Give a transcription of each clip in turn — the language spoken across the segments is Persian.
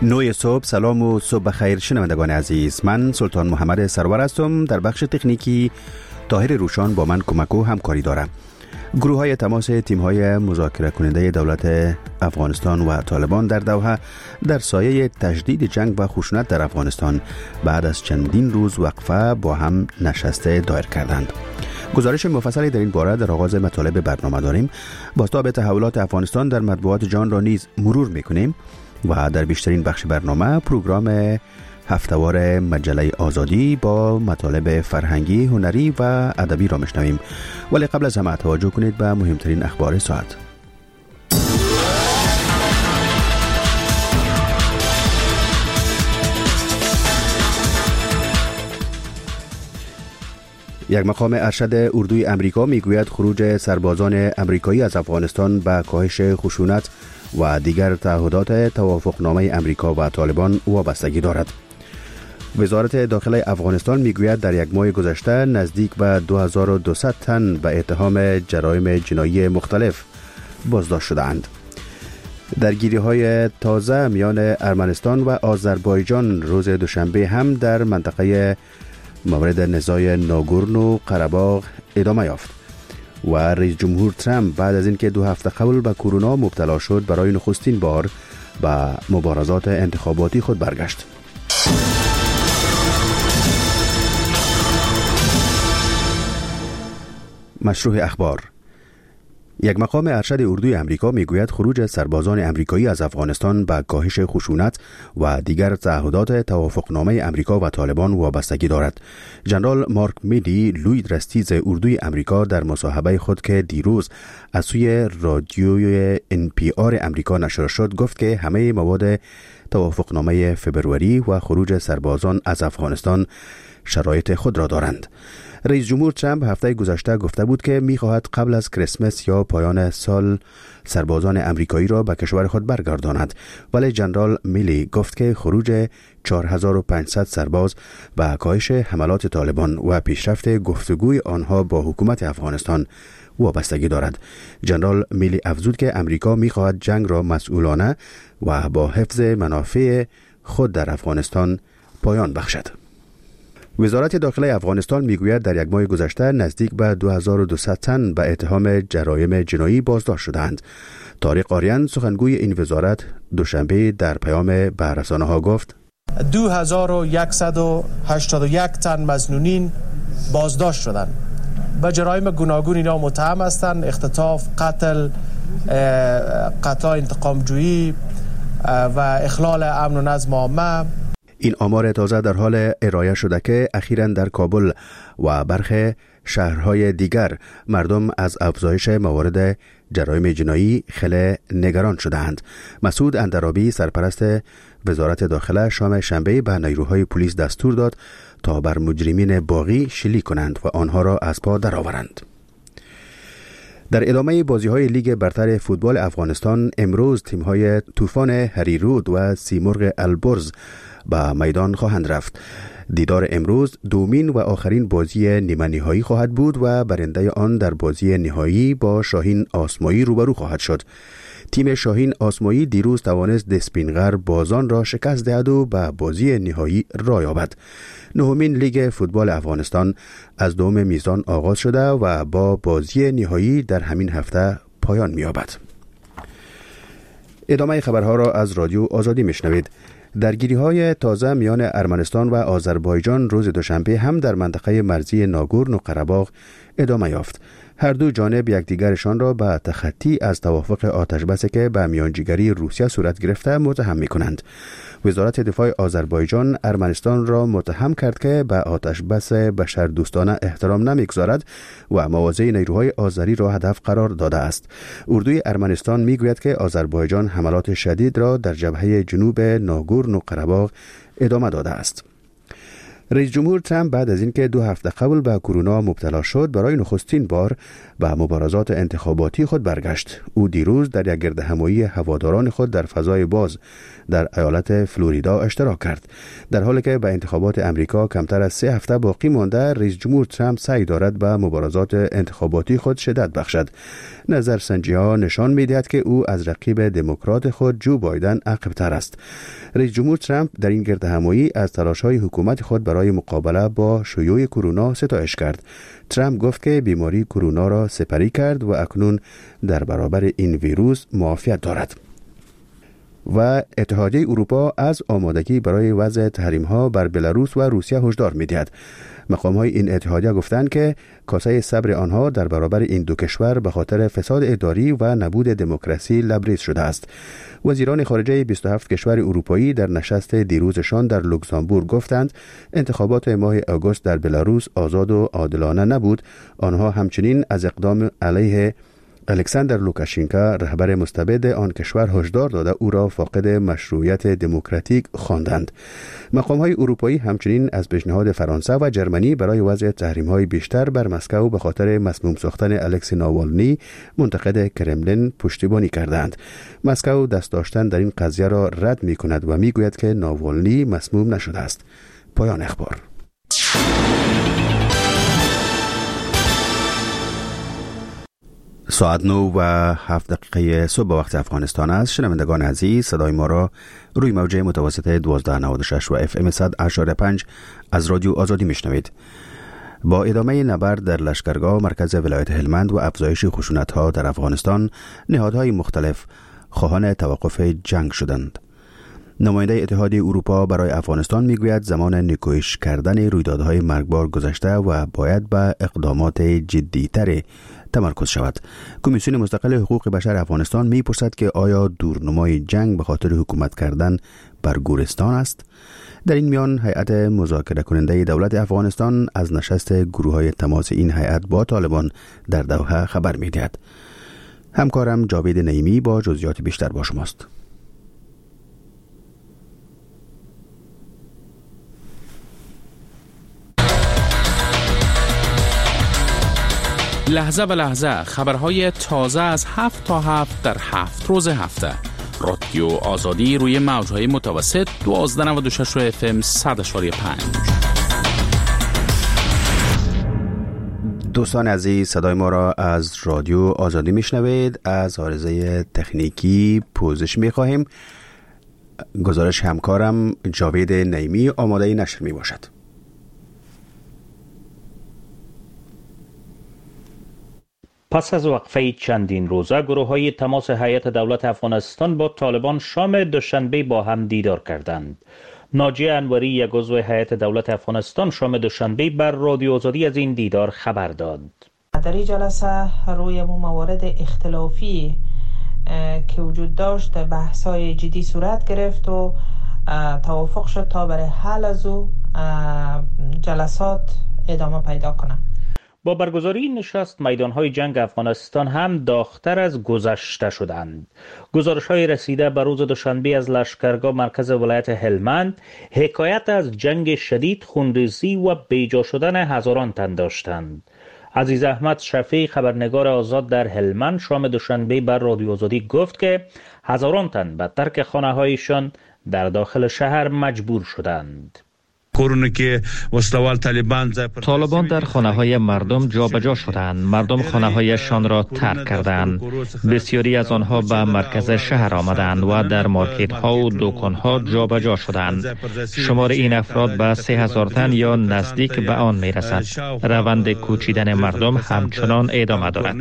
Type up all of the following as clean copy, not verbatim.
9 صبح، سلام و صبح بخیر شنوندگان عزیز. من سلطان محمد سرور هستم. در بخش تکنیکی طاهر روشان با من کمک و همکاری دارم. گروه های تماس تیم های مذاکره کننده دولت افغانستان و طالبان در دوحه در سایه تجدید جنگ و خشونت در افغانستان بعد از چندین روز وقفه با هم نشسته دایر کردند. گزارش مفصلی در این باره در آغاز مطالب برنامه داریم. بازتاب تحولات افغانستان در مطبوعات جهان را نیز مرور میکنیم و در بیشترین بخش برنامه پروگرام هفتهوار مجله آزادی با مطالب فرهنگی، هنری و ادبی را میشنویم. ولی قبل از همه توجه کنید به مهمترین اخبار ساعت. یک مقام ارشد اردوی امریکا میگوید خروج سربازان امریکایی از افغانستان به کاهش خشونت و دیگر تعهدات توافقنامه امریکا و طالبان وابستگی دارد. وزارت داخله افغانستان میگوید در یک ماه گذشته نزدیک به 2200 تن به اتهام جرایم جنایی مختلف بازداشت شدند. درگیری‌های تازه میان ارمنستان و آذربایجان روز دوشنبه هم در منطقه مورد نزاع ناگورنو قره‌باغ ادامه یافت و رئیس جمهور ترامپ بعد از اینکه 2 هفته قبل به کرونا مبتلا شد برای نخستین بار به مبارزات انتخاباتی خود برگشت. مشروع اخبار. یک مقام ارشد اردوی امریکا میگوید خروج سربازان امریکایی از افغانستان به کاهش خشونت و دیگر تعهدات توافقنامه امریکا و طالبان وابستگی دارد. ژنرال مارک میلی، لوی رستیز اردوی امریکا، در مصاحبه خود که دیروز از سوی رادیوی NPR امریکا نشر شد گفت که همه مواد توافقنامه فبروری و خروج سربازان از افغانستان شرایط خود را دارند. رئیس جمهور ترامپ هفته گذشته گفته بود که می‌خواهد قبل از کریسمس یا پایان سال سربازان امریکایی را به کشور خود برگرداند، ولی ژنرال میلی گفت که خروج 4500 سرباز و کاهش حملات طالبان و پیشرفت گفتگوی آنها با حکومت افغانستان وابستگی دارد. ژنرال میلی افزود که امریکا می‌خواهد جنگ را مسئولانه و با حفظ منافع خود در افغانستان پایان بخشد. وزارت داخله افغانستان میگوید در یک ماه گذشته نزدیک به 2200 تن به اتهام جرایم جنایی بازداشت شدند. طارق آریان، سخنگوی این وزارت، دوشنبه در پیام به رسانه‌ها گفت 2181 تن مظنونین بازداشت شدند. به جرایم گوناگون اینا متهم هستند: اختطاف، قتل، انتقام‌جویی و اخلال امن و نظم عامه. این آمار تازه در حال ارائه شده که اخیراً در کابل و برخی شهرهای دیگر مردم از افزایش موارد جرایم جنایی خیلی نگران شدند. مسعود اندرابی، سرپرست وزارت داخله، شام شنبه به نیروهای پلیس دستور داد تا بر مجرمین باقی شلیک کنند و آنها را از پا درآورند. در ادامه بازی‌های لیگ برتر فوتبال افغانستان امروز تیم‌های طوفان هریرود و سیمرغ البرز به میدان خواهند رفت. دیدار امروز دومین و آخرین بازی نیمه نهایی خواهد بود و برنده آن در بازی نهایی با شاهین آسمایی روبرو خواهد شد. تیم شاهین آسمایی دیروز توانست دسپینغر بازان را شکست دهد و به بازی نهایی راه یابد. نهمین لیگ فوتبال افغانستان از دوم میزان آغاز شده و با بازی نهایی در همین هفته پایان می‌یابد. ادامه خبرها را از رادیو آزادی میشنوید. درگیری‌های تازه میان ارمنستان و آذربایجان روز دوشنبه هم در منطقه مرزی ناگورنو قره‌باغ ادامه یافت. هر دو جانب یکدیگرشان را به تخطی از توافق آتشبسی که به میانجیگری روسیه صورت گرفته متهم می‌کنند. وزارت دفاع آذربایجان ارمنستان را متهم کرد که به آتشبس بشردوستانه احترام نمی‌گذارد و مواضع نیروهای آذری را هدف قرار داده است. اردوی ارمنستان میگوید که آذربایجان حملات شدید را در جبهه جنوب ناگورنو قره‌باغ ادامه داده است. رئیس جمهور ترامپ بعد از اینکه 2 هفته قبل به کرونا مبتلا شد برای نخستین بار به مبارزات انتخاباتی خود برگشت. او دیروز در یک گردهمایی هواداران خود در فضای باز در ایالت فلوریدا اشتراک کرد. در حالی که به انتخابات امریکا کمتر از 3 هفته باقی مانده، رئیس جمهور ترامپ سعی دارد به مبارزات انتخاباتی خود شدت بخشد. نظرسنجی‌ها نشان می‌دهد که او از رقیب دموکرات خود جو بایدن عقب‌تر است. رئیس جمهور ترامپ در این گردهمایی از تلاش‌های حکومت خود برای مقابله با شیوع کرونا ستایش کرد. ترامپ گفت که بیماری کرونا را سپری کرد و اکنون در برابر این ویروس معافیت دارد. و اتحادیه اروپا از آمادگی برای وضع تحریم‌ها بر بلاروس و روسیه هشدار می‌دهد. مقام‌های این اتحادیه گفتند که کاسه صبر آنها در برابر این دو کشور به خاطر فساد اداری و نبود دموکراسی لبریز شده است. وزیران خارجه 27 کشور اروپایی در نشست دیروزشان در لوکزامبورگ گفتند انتخابات ماه آگوست در بلاروس آزاد و عادلانه نبود. آنها همچنین از اقدام علیه الکساندر لوکاشنکو رهبر مستبد آن کشور هشدار داده او را فاقد مشروعیت دموکراتیک خواندند. مقام‌های اروپایی همچنین از پیشنهاد فرانسه و جرمنی برای وضع تحریم‌های بیشتر بر مسکو به خاطر مسموم ساختن الکسی ناوالنی منتقد کرملین پشتیبانی کردند. مسکو دست داشتن در این قضیه را رد می‌کند و می‌گوید که ناوالنی مسموم نشده است. پایان اخبار. ساعت 9:07 صبح به وقت افغانستان است. شنوندگان عزیز، صدای ما را روی موج متوسط 1296 و FM 100.5 از رادیو آزادی میشنوید. با ادامه نبرد در لشکرگاه مرکز ولایت هلمند و افزایش خشونت‌ها در افغانستان، نهادهای مختلف خواهان توقف جنگ شدند. نماینده اتحادیه اروپا برای افغانستان میگوید زمان نیکویش کردن رویدادهای مرگبار گذشته و باید به اقدامات جدی‌تر تمرکز شود. کمیسیون مستقل حقوق بشر افغانستان میپرسد که آیا دورنمای جنگ به خاطر حکومت کردن بر گورستان است؟ در این میان هیئت مذاکره کننده دولت افغانستان از نشست گروه‌های تماس این هیئت با طالبان در دوحه خبر میدهد. همکارم جاوید نعیمی با جزئیات بیشتر با شماست. لحظه به لحظه خبرهای تازه از 7 تا 7 در 7 روز هفته. رادیو آزادی روی موجهای متوسط 1296 FM 100.5. دوستان عزیز، صدای ما را از رادیو آزادی میشنوید. از عارضه تکنیکی پوزش میخواهیم. گزارش همکارم جاوید نعیمی آماده نشر می باشد. پس از وقفه چندین روزه گروه‌های تماس هیئت دولت افغانستان با طالبان شام دوشنبه با هم دیدار کردند. ناجیه انوری، یک عضو هیئت دولت افغانستان، شام دوشنبه بر رادیو آزادی از این دیدار خبر داد. در این جلسه روی موارد اختلافی که وجود داشت بحث‌های جدی صورت گرفت و توافق شد تا برای حل از او جلسات ادامه پیدا کنند. با برگزاری نشست میدانهای جنگ افغانستان هم داغ‌تر از گذشته شدند. گزارش‌های رسیده به روز دوشنبه از لشکرگاه مرکز ولایت هلمند حکایت از جنگ شدید، خونریزی و بیجا شدن هزاران تن داشتند. عزیز احمد شفیع، خبرنگار آزاد در هلمند، شام دوشنبه بر رادیو آزادی گفت که هزاران تن به ترک خانه‌هایشان در داخل شهر مجبور شدند. طالبان در خانه‌های مردم جابجا شدند. مردم خانه‌هایشان را ترک کردند. بسیاری از آنها به مرکز شهر آمدند و در مارکت‌ها و دکان‌ها جابجا شدند. شمار این افراد به 3000 تن یا نزدیک به آن می‌رسد. روند کوچیدن مردم همچنان ادامه دارد.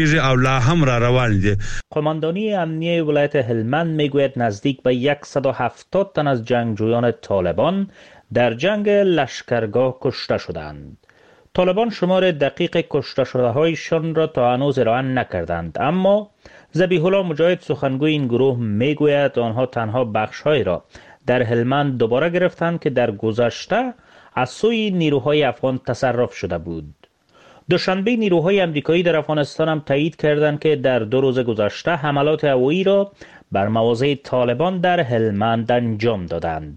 قماندانی امنیه ولایت هلمند میگوید نزدیک به 170 تن از جنگجویان طالبان در جنگ لشکرگاه کشته شدند. طالبان شمار دقیق کشته شده هایشان را تا هنوز اعلام نکردند، اما ذبیح الله مجاهد، سخنگوی این گروه، میگوید آنها تنها بخش‌هایی را در هلمند دوباره گرفتند که در گذشته از سوی نیروهای افغان تصرف شده بود. دوشنبه نیروهای امریکایی در افغانستان هم تایید کردند که در 2 روز گذشته حملات هوایی را بر مواضع طالبان در هلمند انجام دادند.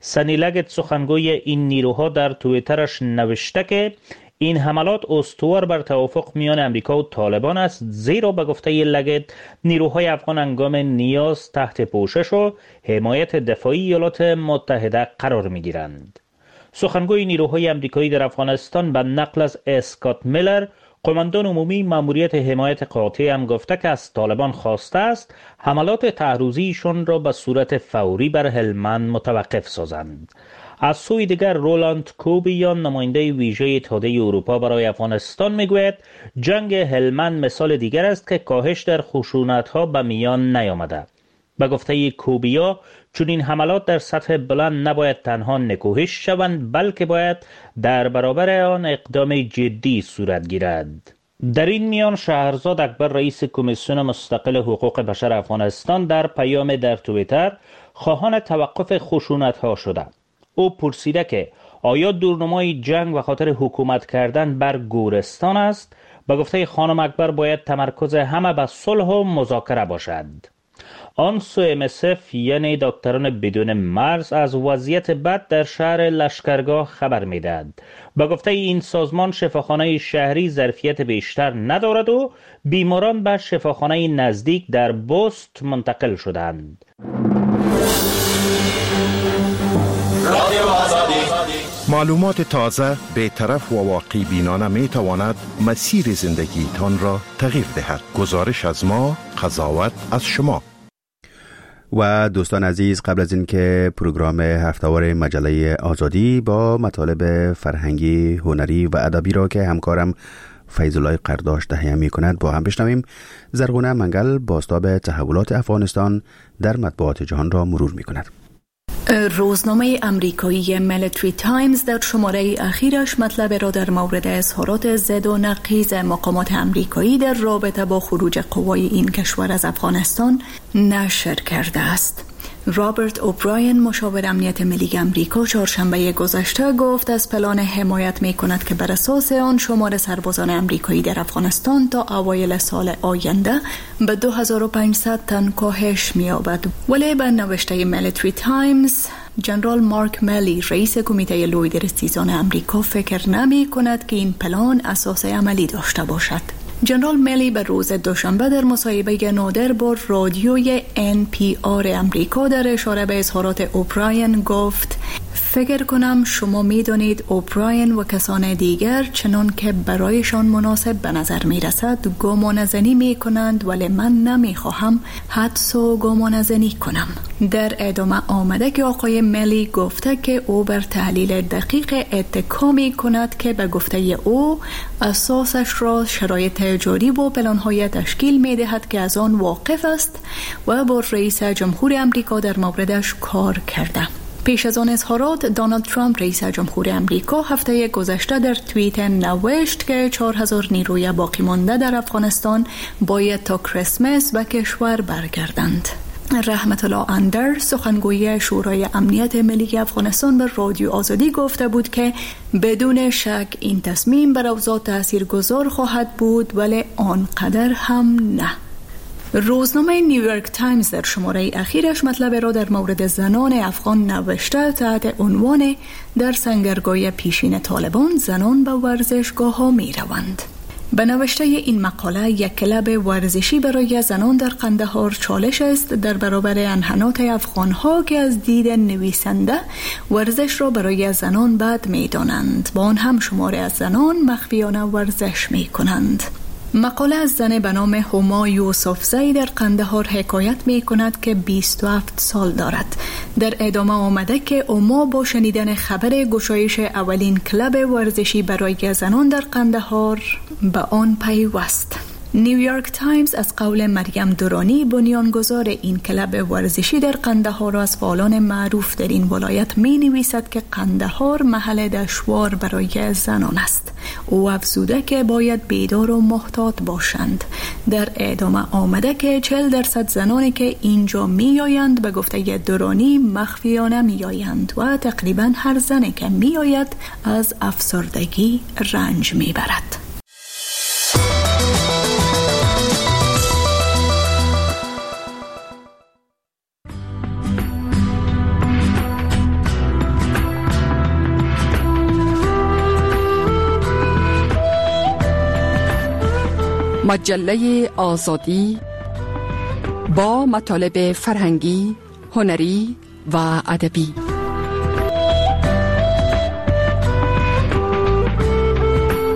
سنی لگت سخنگوی این نیروها در توییترش نوشته که این حملات استوار بر توافق میان امریکا و طالبان است، زیرا به گفته لگت نیروهای افغان هنگام نیاز تحت پوشش و حمایت دفاعی ایالات متحده قرار میگیرند. سخنگوی نیروهای امریکایی در افغانستان به نقل از اسکات میلر، قماندان عمومی ماموریت حمایت قاطع، هم گفته که از طالبان خواسته است حملات تعرضیشون را به صورت فوری بر هلمند متوقف سازند. از سوی دیگر رولاند کوبیان، نماینده ویژه اتحادیه اروپا برای افغانستان، میگوید جنگ هلمند مثال دیگر است که کاهش در خشونت‌ها به میان نیامده. به گفته کوبیا، چون این حملات در سطح بلند نباید تنها نکوهش شوند، بلکه باید در برابر آن اقدام جدی صورت گیرد. در این میان شهرزاد اکبر، رئیس کمیسیون مستقل حقوق بشر افغانستان، در پیام در توییتر خواهان توقف خشونت‌ها شده. او پرسیده که آیا دورنمای جنگ و خاطر حکومت کردن بر گورستان است؟ به گفته خانم اکبر باید تمرکز همه به صلح و مذاکره باشد. آنسو MSF یعنی دکتران بدون مرز از وضعیت بد در شهر لشکرگاه خبر میدهد. به گفته این سازمان شفاخانه شهری ظرفیت بیشتر ندارد و بیماران به شفاخانه نزدیک در بست منتقل شدند. معلومات تازه، بی‌طرف و واقعی بینانه می تواند مسیر زندگی تان را تغییر دهد. گزارش از ما، قضاوت از شما. و دوستان عزیز، قبل از اینکه پروگرام هفته‌وار مجله آزادی با مطالب فرهنگی، هنری و ادبی را که همکارم فیض‌الله قرداش تهیه می‌کند با هم بشنویم، زرغونه منگل بازتاب تحولات افغانستان در مطبوعات جهان را مرور می‌کند. روزنامه امریکایی میلیتری تایمز در شماره اخیرش مطلب را در مورد اظهارات ضد و نقیض مقامات امریکایی در رابطه با خروج قوای این کشور از افغانستان نشر کرده است. رابرت اوبراین، مشاور امنیت ملی امریکا، چهارشنبه گذشته گفت از پلان حمایت می کند که بر اساس آن شمار سربازان امریکایی در افغانستان تا اوایل سال آینده به 2500 تن کاهش می یابد. ولی به نوشته میلیتری تایمز، جنرال مارک ملی، رئیس کمیته لوی رسیزان امریکا، فکر نمی کند که این پلان اساس عملی داشته باشد. جنرال ملی به روز دوشنبه در مصاحبه نادر با رادیوی NPR امریکا در اشاره به اظهارات اوبراین گفت: فکر کنم شما می‌دانید اوبراین و کسان دیگر چنان که برایشان مناسب به نظر می‌رسد گمانه‌زنی می‌کنند، ولی من نمی‌خواهم حدس و گمانه‌زنی کنم. در ادامه آمده که آقای ملی گفته که او بر تحلیل دقیق اتکا می‌کند که به گفته او اساسش را شرایط جاری و پلان‌های تشکیل می‌دهد که از آن واقف است و با رئیس جمهور امریکا در موردش کار کرده. پیش از آن اظهارات، دونالد ترامپ، رئیس جمهور امریکا، هفته گذشته در توییت نوشت که 4000 نیروی باقی مانده در افغانستان باید تا کریسمس به کشور برگردند. رحمت الله اندر، سخنگوی شورای امنیت ملی افغانستان، به رادیو آزادی گفته بود که بدون شک این تصمیم بر اوضاع تاثیرگذار خواهد بود، ولی آنقدر هم نه. روزنامه نیویورک تایمز در شماره اخیرش مطلب را در مورد زنان افغان نوشته تحت عنوان در سنگرگاه پیشین طالبان زنان به ورزشگاه ها می روند. به نوشته این مقاله، یک کلب ورزشی برای زنان در قندهار چالش است در برابر انحنات افغان ها که از دید نویسنده ورزش را برای زنان بد می دانند. با آن هم شماری از زنان مخفیانه ورزش می کنند. مقاله از زن به نام هما یوسفزی در قندهار حکایت می کند که 27 سال دارد. در ادامه آمده که هما با شنیدن خبر گشایش اولین کلب ورزشی برای زنان در قندهار به آن پیوست. نیویورک تایمز از قول مریم درانی، بنیانگذار این کلب ورزشی در قندهار، از فعالان معروف در این ولایت می نویسد که قندهار محل دشوار برای زنان است. او افزوده که باید بیدار و محتاط باشند. در ادامه آمده که 40% زنانی که اینجا می آیند به گفته درانی مخفیانه می آیند و تقریبا هر زنی که می آید از افسردگی رنج می برد. مجله آزادی با مطالب فرهنگی، هنری و ادبی.